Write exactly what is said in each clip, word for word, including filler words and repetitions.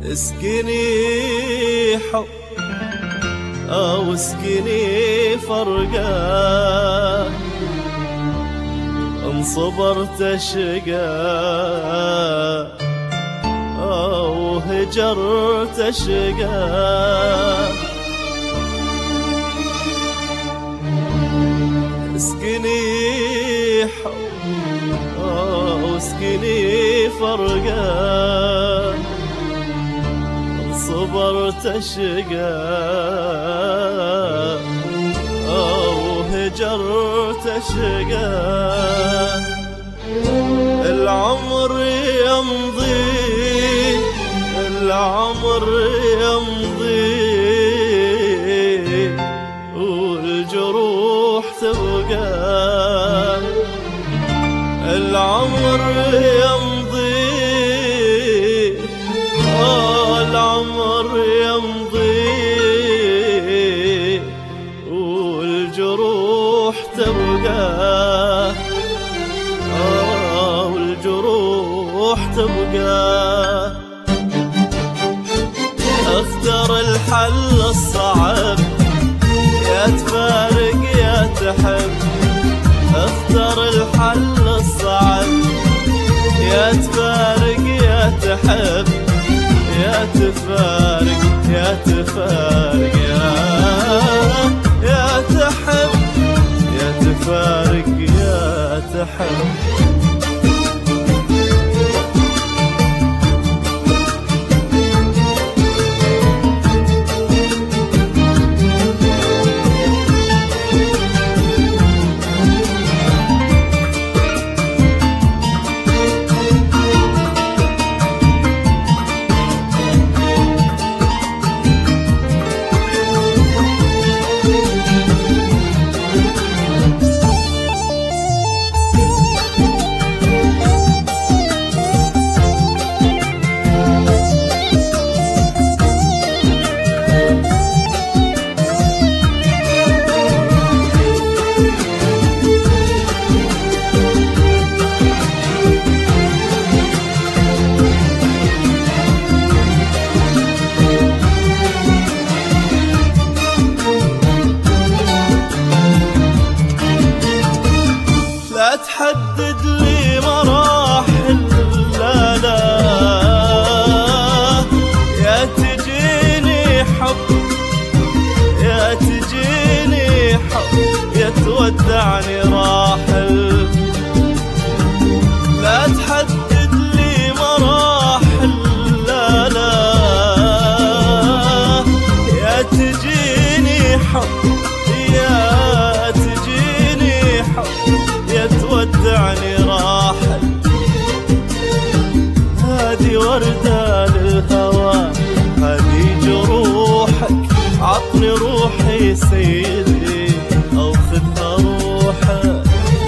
اسكني حب أو اسكني فرقة، إن صبرت شقا أو هجرت شقا. اسكني حب أو اسكني فرقة، صبرت شقا أو هجرت شقا. العمر يمضي العمر يمضي والجروح تبقى. العمر يمضي العمر يمضي والجروح تبقى. آه والجروح تبقى. اختر الحل الصعب، يا تفارق يا تحب. اختر الحل الصعب، يا تفارق يا تحب. يا تفارق يا تفارق يا يا تحب. يا تفارق يا تحب. تحدد لي مراحل، لا لا يا تجيني حب يا تجيني حب. يا تودعني راحل. لا تحدد لي مراحل، لا لا يا تجيني حب يا تجيني حب. يا تودعني راحل. هذه وردة للهوى، هذه جروحك. عطني روحي سيدي أو خذها روحك.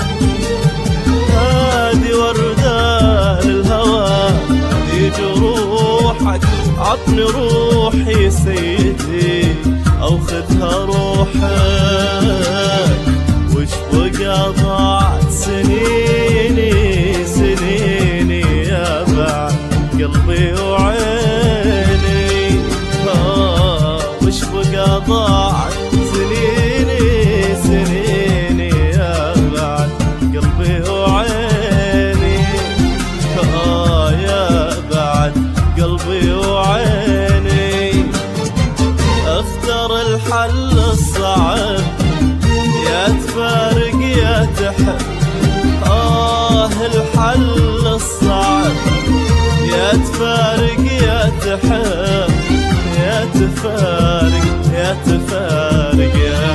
هذه وردة للهوى، هذه جروحك. عطني روحي سيدي أو خذها روحك. وش بقى ضاعت سنيني سنيني يا بعد قلبي وعيني. آه وش بقى ضاعت سنيني سنيني يا بعد قلبي وعيني. آه يا بعد قلبي وعيني. اختر الحل الصعب، يا تفارق يا تحب. آه الحل الصعب، يا تفارق يا تحب. يا تفارق يا تفارق يا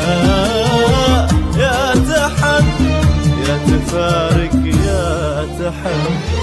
يا تحب. يا تفارق يا تحب.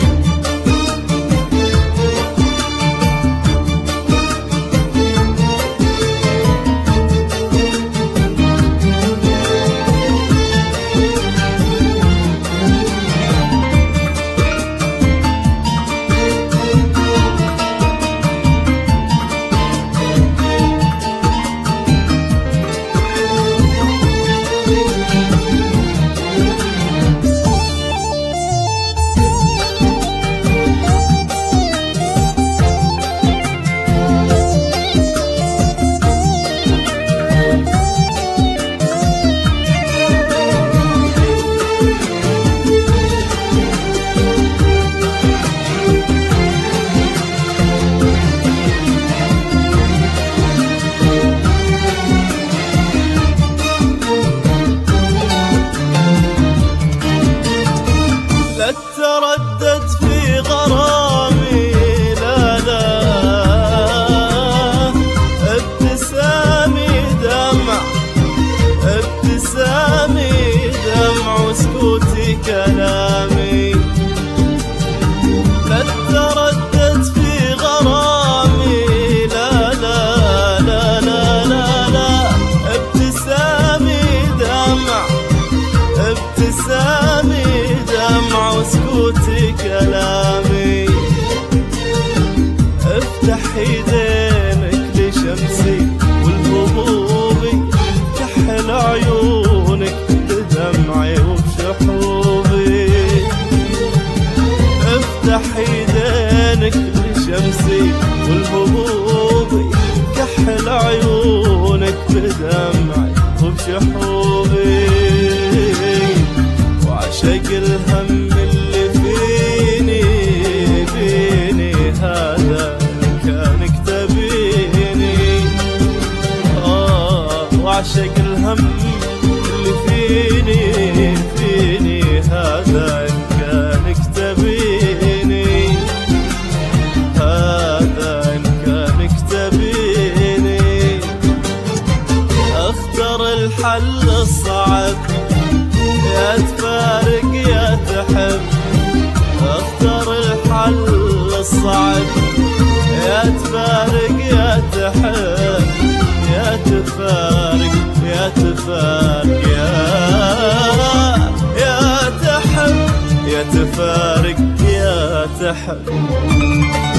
افتح ايدينك لشمسي والهبوبي، كحل عيونك بدمعي وبشحوبي. افتح ايدينك لشمسي والهبوبي، كحل عيونك بدمعي وبشحوبي. وعشق الهم اللي فيني فيني هذا كانك تبيني. آه وعشق الهم اللي فيني فيني هذا كانك تبيني، هذا إن كانك تبيني. اختر الحل الصعب، يا تفارق يا تحب. اختر الحل الصعب، يا تفارق يا تحب. يا تفارق يا تفارق يا يا تحب، يا تفارق يا تحب.